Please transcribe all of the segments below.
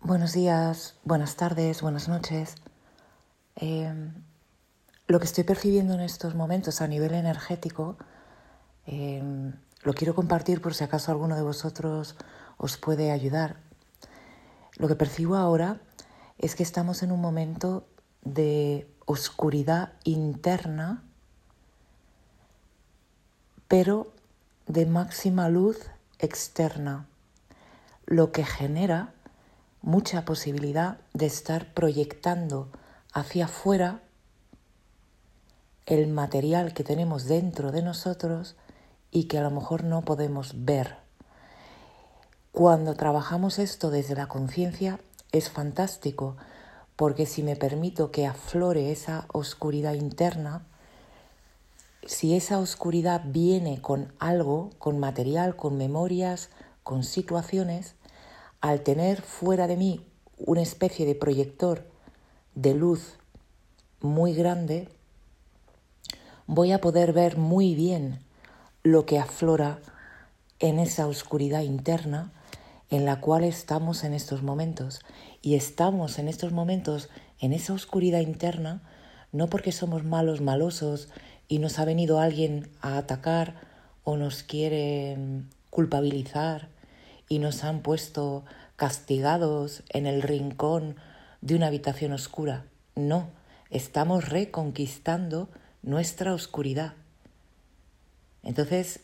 Buenos días, buenas tardes, buenas noches. Lo que estoy percibiendo en estos momentos a nivel energético, lo quiero compartir por si acaso alguno de vosotros os puede ayudar. Lo que percibo ahora es que estamos en un momento de oscuridad interna, pero de máxima luz externa, lo que genera mucha posibilidad de estar proyectando hacia afuera el material que tenemos dentro de nosotros y que a lo mejor no podemos ver. Cuando trabajamos esto desde la conciencia es fantástico, porque si me permito que aflore esa oscuridad interna, si esa oscuridad viene con algo, con material, con memorias, con situaciones, al tener fuera de mí una especie de proyector de luz muy grande, voy a poder ver muy bien lo que aflora en esa oscuridad interna en la cual estamos en estos momentos. Y estamos en estos momentos en esa oscuridad interna no porque somos malos, malosos y nos ha venido alguien a atacar o nos quiere culpabilizar y nos han puesto castigados en el rincón de una habitación oscura. No, estamos reconquistando nuestra oscuridad. Entonces,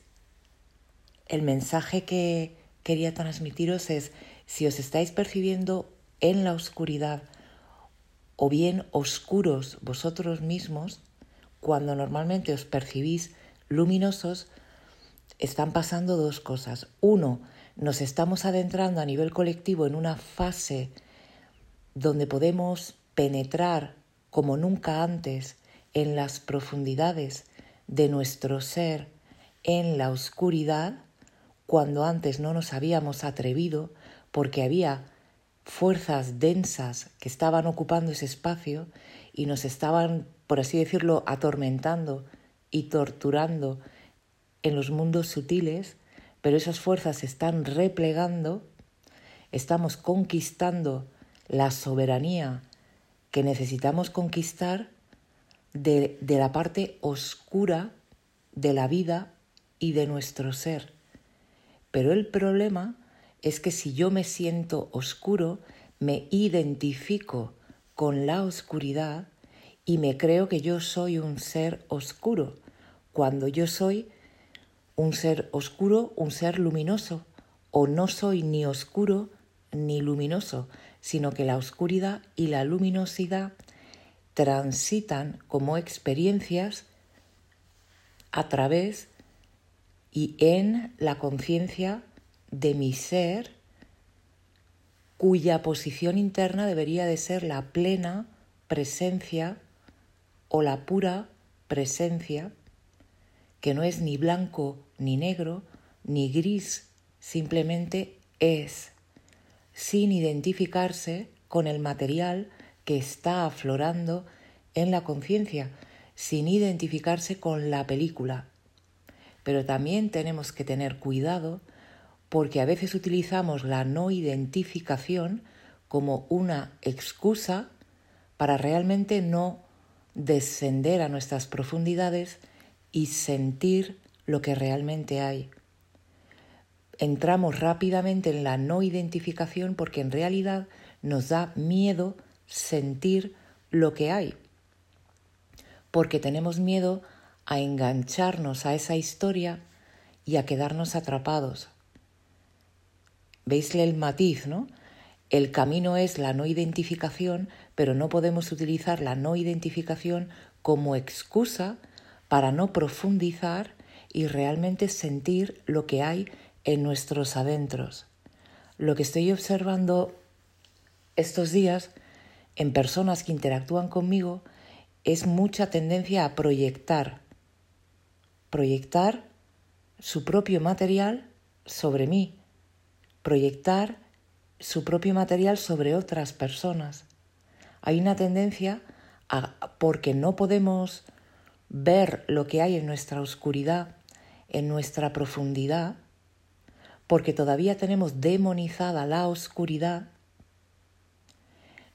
el mensaje que quería transmitiros es, si os estáis percibiendo en la oscuridad o bien oscuros vosotros mismos, cuando normalmente os percibís luminosos, están pasando dos cosas. Uno, nos estamos adentrando a nivel colectivo en una fase donde podemos penetrar como nunca antes en las profundidades de nuestro ser, en la oscuridad, cuando antes no nos habíamos atrevido porque había fuerzas densas que estaban ocupando ese espacio y nos estaban, por así decirlo, atormentando y torturando en los mundos sutiles, pero esas fuerzas se están replegando, estamos conquistando la soberanía que necesitamos conquistar de la parte oscura de la vida y de nuestro ser. Pero el problema es que si yo me siento oscuro, me identifico con la oscuridad y me creo que yo soy un ser oscuro, cuando yo soy un ser oscuro, un ser luminoso, o no soy ni oscuro ni luminoso, sino que la oscuridad y la luminosidad transitan como experiencias a través y en la conciencia de mi ser, cuya posición interna debería de ser la plena presencia o la pura presencia, que no es ni blanco ni negro ni gris, simplemente es, sin identificarse con el material que está aflorando en la conciencia, sin identificarse con la película. Pero también tenemos que tener cuidado porque a veces utilizamos la no identificación como una excusa para realmente no descender a nuestras profundidades y sentir lo que realmente hay. Entramos rápidamente en la no identificación porque en realidad nos da miedo sentir lo que hay, porque tenemos miedo a engancharnos a esa historia y a quedarnos atrapados. ¿Veis el matiz, no? El camino es la no identificación, pero no podemos utilizar la no identificación como excusa para no profundizar y realmente sentir lo que hay en nuestros adentros. Lo que estoy observando estos días en personas que interactúan conmigo es mucha tendencia a proyectar su propio material sobre mí, proyectar su propio material sobre otras personas. Hay una tendencia porque no podemos ver lo que hay en nuestra oscuridad, en nuestra profundidad, porque todavía tenemos demonizada la oscuridad,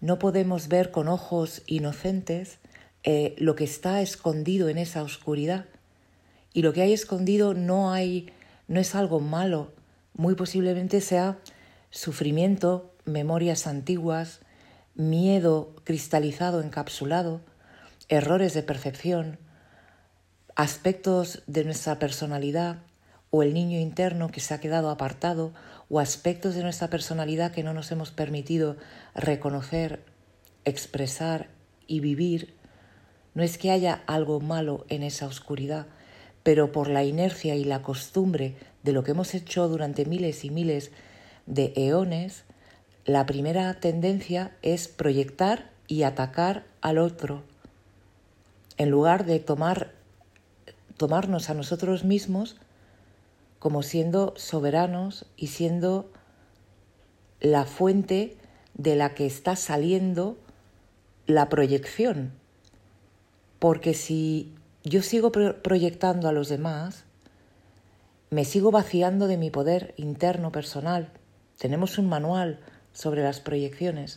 no podemos ver con ojos inocentes lo que está escondido en esa oscuridad. Y lo que hay escondido no es algo malo, muy posiblemente sea sufrimiento, memorias antiguas, miedo cristalizado, encapsulado, errores de percepción, aspectos de nuestra personalidad o el niño interno que se ha quedado apartado o aspectos de nuestra personalidad que no nos hemos permitido reconocer, expresar y vivir. No es que haya algo malo en esa oscuridad, pero por la inercia y la costumbre de lo que hemos hecho durante miles y miles de eones, la primera tendencia es proyectar y atacar al otro, en lugar de tomarnos a nosotros mismos como siendo soberanos y siendo la fuente de la que está saliendo la proyección. Porque si yo sigo proyectando a los demás, me sigo vaciando de mi poder interno personal. Tenemos un manual sobre las proyecciones.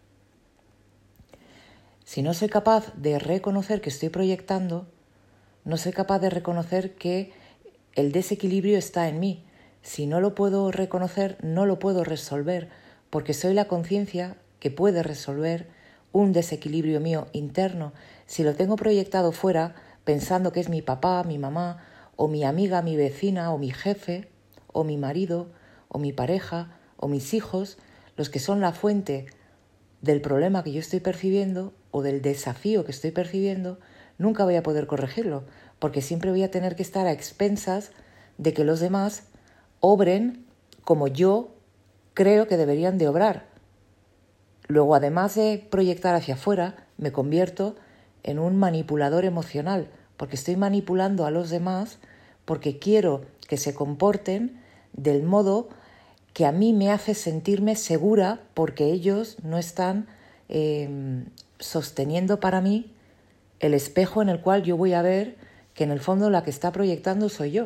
Si no soy capaz de reconocer que estoy proyectando, no soy capaz de reconocer que el desequilibrio está en mí. Si no lo puedo reconocer, no lo puedo resolver, porque soy la conciencia que puede resolver un desequilibrio mío interno. Si lo tengo proyectado fuera, pensando que es mi papá, mi mamá, o mi amiga, mi vecina, o mi jefe, o mi marido, o mi pareja, o mis hijos, los que son la fuente del problema que yo estoy percibiendo o del desafío que estoy percibiendo, nunca voy a poder corregirlo, porque siempre voy a tener que estar a expensas de que los demás obren como yo creo que deberían de obrar. Luego, además de proyectar hacia afuera, me convierto en un manipulador emocional, porque estoy manipulando a los demás porque quiero que se comporten del modo que a mí me hace sentirme segura, porque ellos no están sosteniendo para mí el espejo en el cual yo voy a ver que en el fondo la que está proyectando soy yo.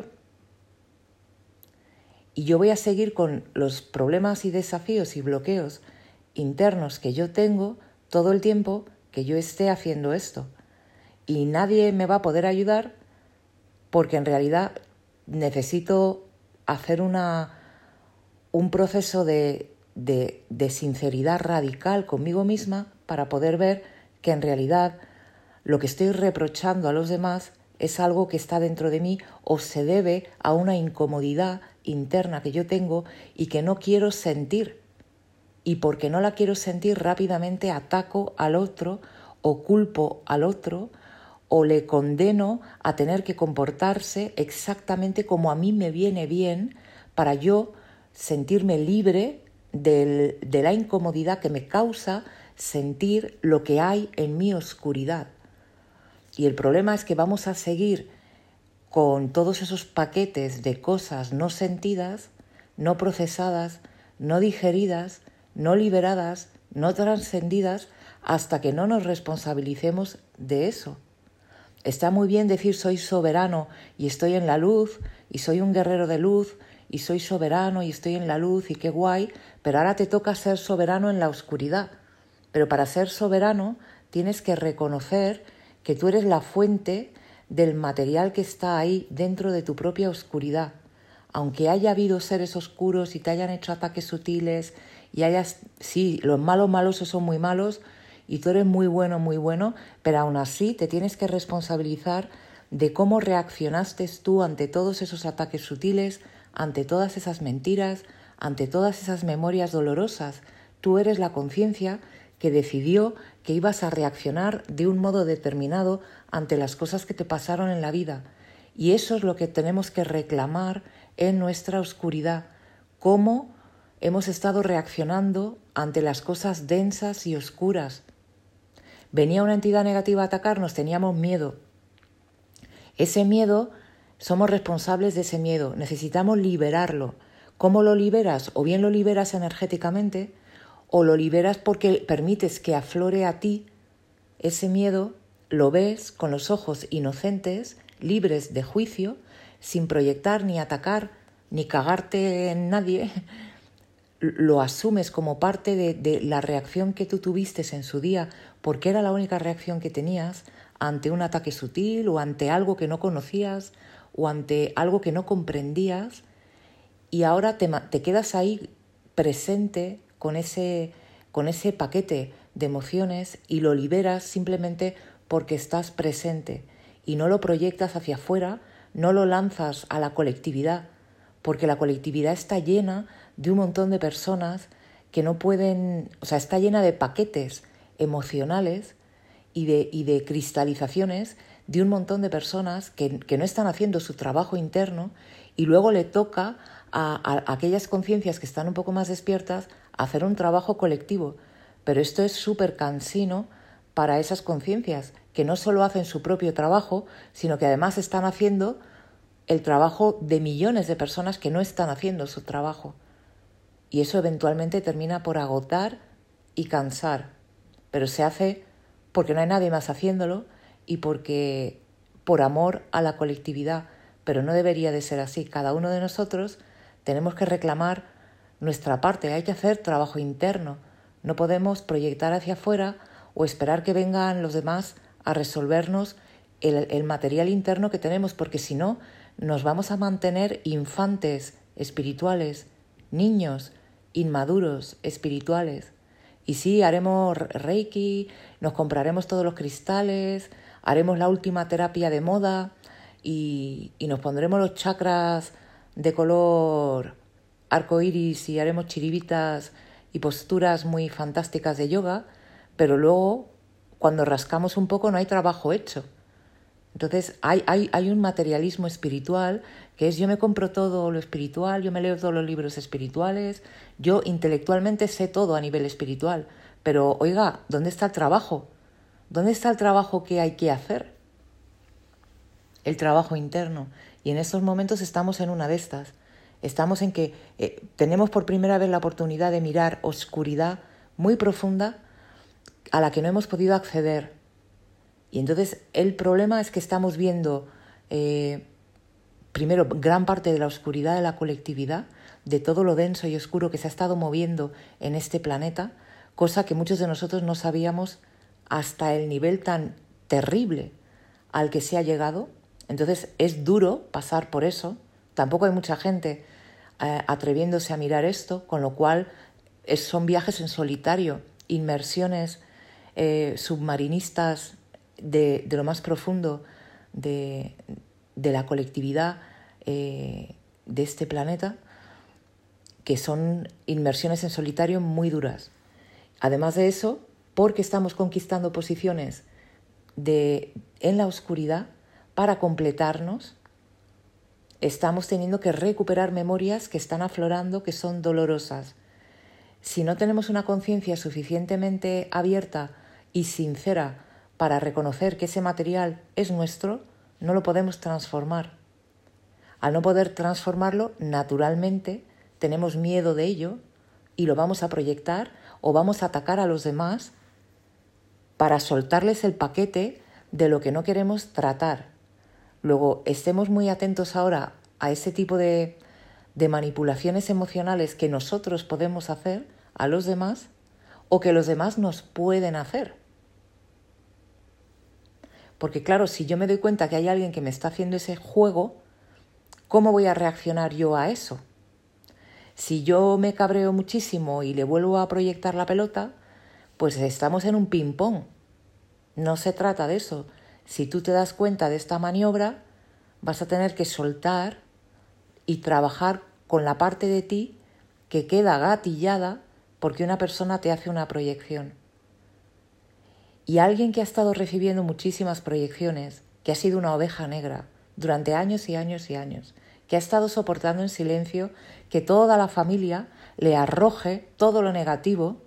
Y yo voy a seguir con los problemas y desafíos y bloqueos internos que yo tengo todo el tiempo que yo esté haciendo esto. Y nadie me va a poder ayudar porque en realidad necesito hacer un proceso de sinceridad radical conmigo misma para poder ver que en realidad lo que estoy reprochando a los demás es algo que está dentro de mí o se debe a una incomodidad interna que yo tengo y que no quiero sentir. Y porque no la quiero sentir, rápidamente ataco al otro o culpo al otro o le condeno a tener que comportarse exactamente como a mí me viene bien para yo sentirme libre de la incomodidad que me causa sentir lo que hay en mi oscuridad. Y el problema es que vamos a seguir con todos esos paquetes de cosas no sentidas, no procesadas, no digeridas, no liberadas, no trascendidas, hasta que no nos responsabilicemos de eso. Está muy bien decir soy soberano y estoy en la luz y soy un guerrero de luz y soy soberano y estoy en la luz y qué guay, pero ahora te toca ser soberano en la oscuridad. Pero para ser soberano tienes que reconocer que tú eres la fuente del material que está ahí dentro de tu propia oscuridad. Aunque haya habido seres oscuros y te hayan hecho ataques sutiles y sí, los malos son muy malos y tú eres muy bueno, pero aún así te tienes que responsabilizar de cómo reaccionaste tú ante todos esos ataques sutiles, ante todas esas mentiras, ante todas esas memorias dolorosas. Tú eres la conciencia que decidió que ibas a reaccionar de un modo determinado ante las cosas que te pasaron en la vida. Y eso es lo que tenemos que reclamar en nuestra oscuridad. Cómo hemos estado reaccionando ante las cosas densas y oscuras. Venía una entidad negativa a atacarnos, teníamos miedo. Ese miedo, somos responsables de ese miedo, necesitamos liberarlo. ¿Cómo lo liberas? O bien lo liberas energéticamente, o lo liberas porque permites que aflore a ti ese miedo, lo ves con los ojos inocentes, libres de juicio, sin proyectar ni atacar, ni cagarte en nadie. lo asumes como parte de la reacción que tú tuviste en su día, porque era la única reacción que tenías ante un ataque sutil o ante algo que no conocías o ante algo que no comprendías, y ahora te quedas ahí presente con ese paquete de emociones y lo liberas simplemente porque estás presente y no lo proyectas hacia afuera, no lo lanzas a la colectividad, porque la colectividad está llena de un montón de personas que no pueden, o sea, está llena de paquetes emocionales y de cristalizaciones de un montón de personas que no están haciendo su trabajo interno, y luego le toca a aquellas conciencias que están un poco más despiertas hacer un trabajo colectivo. Pero esto es súper cansino para esas conciencias que no solo hacen su propio trabajo, sino que además están haciendo el trabajo de millones de personas que no están haciendo su trabajo. Y eso eventualmente termina por agotar y cansar. Pero se hace porque no hay nadie más haciéndolo y porque por amor a la colectividad. Pero no debería de ser así. Cada uno de nosotros tenemos que reclamar nuestra parte. Hay que hacer trabajo interno. No podemos proyectar hacia afuera o esperar que vengan los demás a resolvernos el material interno que tenemos, porque si no, nos vamos a mantener infantes espirituales, niños inmaduros espirituales. Y sí, haremos reiki, nos compraremos todos los cristales, haremos la última terapia de moda y nos pondremos los chakras de color arcoíris y haremos chiribitas y posturas muy fantásticas de yoga, pero luego, cuando rascamos un poco, no hay trabajo hecho. Entonces hay un materialismo espiritual que es: yo me compro todo lo espiritual, yo me leo todos los libros espirituales, yo intelectualmente sé todo a nivel espiritual, pero oiga, ¿dónde está el trabajo? ¿Dónde está el trabajo que hay que hacer? El trabajo interno. Y en estos momentos estamos en una de estas. Estamos en que tenemos por primera vez la oportunidad de mirar oscuridad muy profunda a la que no hemos podido acceder. Y entonces el problema es que estamos viendo, primero, gran parte de la oscuridad de la colectividad, de todo lo denso y oscuro que se ha estado moviendo en este planeta, cosa que muchos de nosotros no sabíamos hasta el nivel tan terrible al que se ha llegado. Entonces es duro pasar por eso. Tampoco hay mucha gente atreviéndose a mirar esto, con lo cual son viajes en solitario, inmersiones submarinistas de lo más profundo de la colectividad de este planeta, que son inmersiones en solitario muy duras. Además de eso, porque estamos conquistando posiciones en la oscuridad para completarnos, estamos teniendo que recuperar memorias que están aflorando, que son dolorosas. Si no tenemos una conciencia suficientemente abierta y sincera para reconocer que ese material es nuestro, no lo podemos transformar. Al no poder transformarlo, naturalmente tenemos miedo de ello y lo vamos a proyectar o vamos a atacar a los demás para soltarles el paquete de lo que no queremos tratar. Luego, estemos muy atentos ahora a ese tipo de manipulaciones emocionales que nosotros podemos hacer a los demás o que los demás nos pueden hacer. Porque claro, si yo me doy cuenta que hay alguien que me está haciendo ese juego, ¿cómo voy a reaccionar yo a eso? Si yo me cabreo muchísimo y le vuelvo a proyectar la pelota, pues estamos en un ping-pong. No se trata de eso. Si tú te das cuenta de esta maniobra, vas a tener que soltar y trabajar con la parte de ti que queda gatillada porque una persona te hace una proyección. Y alguien que ha estado recibiendo muchísimas proyecciones, que ha sido una oveja negra durante años y años y años, que ha estado soportando en silencio que toda la familia le arroje todo lo negativo,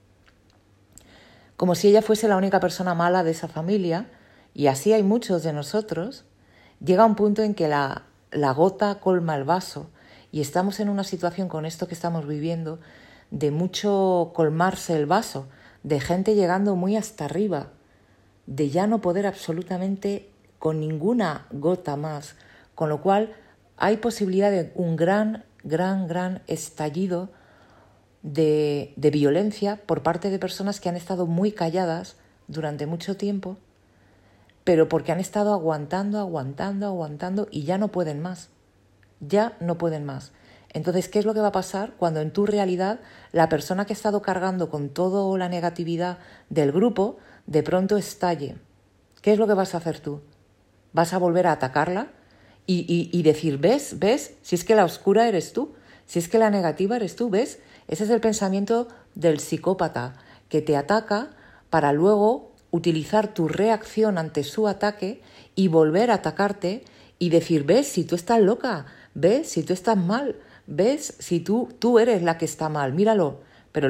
como si ella fuese la única persona mala de esa familia, y así hay muchos de nosotros, llega un punto en que la gota colma el vaso y estamos en una situación con esto que estamos viviendo de mucho colmarse el vaso, de gente llegando muy hasta arriba, de ya no poder absolutamente con ninguna gota más, con lo cual hay posibilidad de un gran estallido de violencia por parte de personas que han estado muy calladas durante mucho tiempo, pero porque han estado aguantando y ya no pueden más. Ya no pueden más. Entonces, ¿qué es lo que va a pasar cuando en tu realidad la persona que ha estado cargando con toda la negatividad del grupo de pronto estalle? ¿Qué es lo que vas a hacer tú? ¿Vas a volver a atacarla y decir, ves, si es que la oscura eres tú, si es que la negativa eres tú, ves? Ese es el pensamiento del psicópata, que te ataca para luego utilizar tu reacción ante su ataque y volver a atacarte y decir, ves, si tú estás loca, ves, si tú estás mal, ves, si tú eres la que está mal, míralo. Pero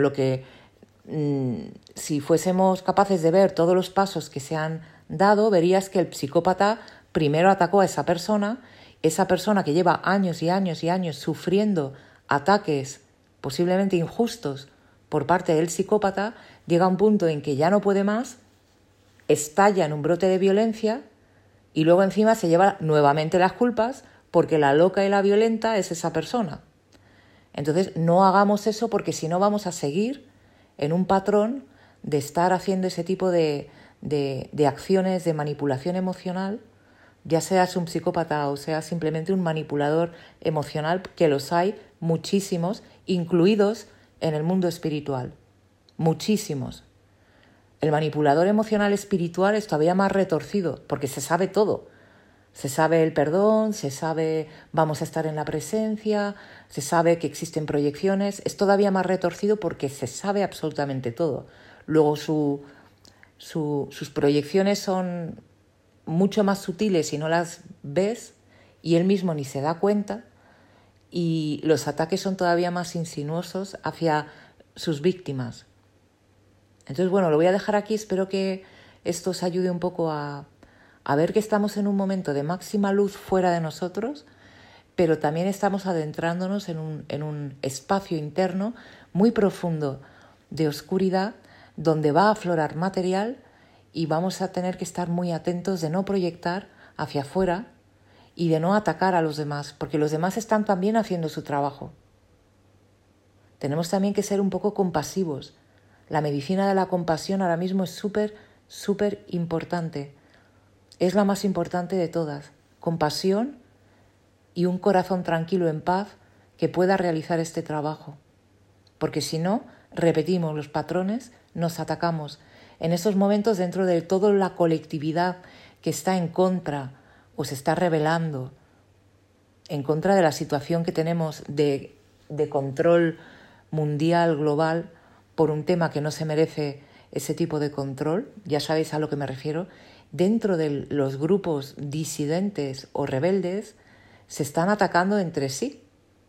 si fuésemos capaces de ver todos los pasos que se han dado, verías que el psicópata primero atacó a esa persona que lleva años y años y años sufriendo ataques posiblemente injustos por parte del psicópata, llega a un punto en que ya no puede más, estalla en un brote de violencia y luego encima se lleva nuevamente las culpas porque la loca y la violenta es esa persona. Entonces no hagamos eso, porque si no vamos a seguir en un patrón de estar haciendo ese tipo de acciones de manipulación emocional, ya seas un psicópata o seas simplemente un manipulador emocional, que los hay muchísimos, incluidos en el mundo espiritual. Muchísimos. El manipulador emocional espiritual es todavía más retorcido, porque se sabe todo. Se sabe el perdón, se sabe vamos a estar en la presencia, se sabe que existen proyecciones. Es todavía más retorcido porque se sabe absolutamente todo. Luego sus proyecciones son mucho más sutiles y no las ves, y él mismo ni se da cuenta, y los ataques son todavía más insinuosos hacia sus víctimas. Entonces, bueno, lo voy a dejar aquí. Espero que esto os ayude un poco a ver que estamos en un momento de máxima luz fuera de nosotros, pero también estamos adentrándonos en un espacio interno muy profundo de oscuridad, donde va a aflorar material y vamos a tener que estar muy atentos de no proyectar hacia afuera y de no atacar a los demás, porque los demás están también haciendo su trabajo. Tenemos también que ser un poco compasivos. La medicina de la compasión ahora mismo es súper importante. Es la más importante de todas. Compasión y un corazón tranquilo, en paz, que pueda realizar este trabajo. Porque si no, repetimos los patrones, nos atacamos. En estos momentos, dentro de toda la colectividad que está en contra o se está rebelando en contra de la situación que tenemos de control mundial, global, por un tema que no se merece ese tipo de control, ya sabéis a lo que me refiero, dentro de los grupos disidentes o rebeldes se están atacando entre sí.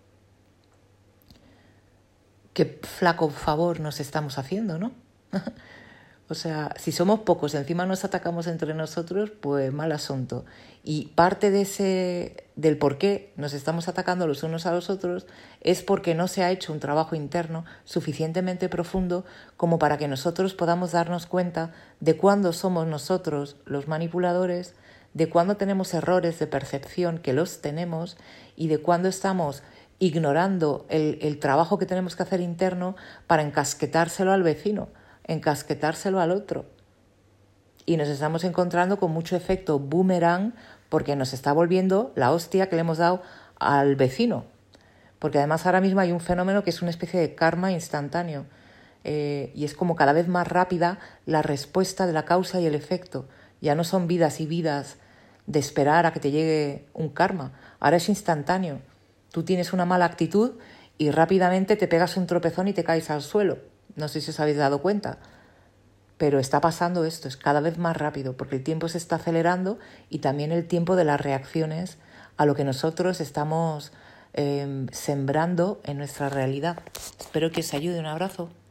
Qué flaco favor nos estamos haciendo, ¿no? O sea, si somos pocos, encima nos atacamos entre nosotros, pues mal asunto. Y parte del por qué nos estamos atacando los unos a los otros es porque no se ha hecho un trabajo interno suficientemente profundo como para que nosotros podamos darnos cuenta de cuándo somos nosotros los manipuladores, de cuándo tenemos errores de percepción, que los tenemos, y de cuándo estamos ignorando el trabajo que tenemos que hacer interno para encasquetárselo al vecino, encasquetárselo al otro. Y nos estamos encontrando con mucho efecto boomerang, porque nos está volviendo la hostia que le hemos dado al vecino. Porque además ahora mismo hay un fenómeno que es una especie de karma instantáneo, y es como cada vez más rápida la respuesta de la causa y el efecto. Ya no son vidas y vidas de esperar a que te llegue un karma. Ahora es instantáneo. Tú tienes una mala actitud y rápidamente te pegas un tropezón y te caes al suelo. No sé si os habéis dado cuenta, pero está pasando esto, es cada vez más rápido, porque el tiempo se está acelerando y también el tiempo de las reacciones a lo que nosotros estamos sembrando en nuestra realidad. Espero que os ayude. Un abrazo.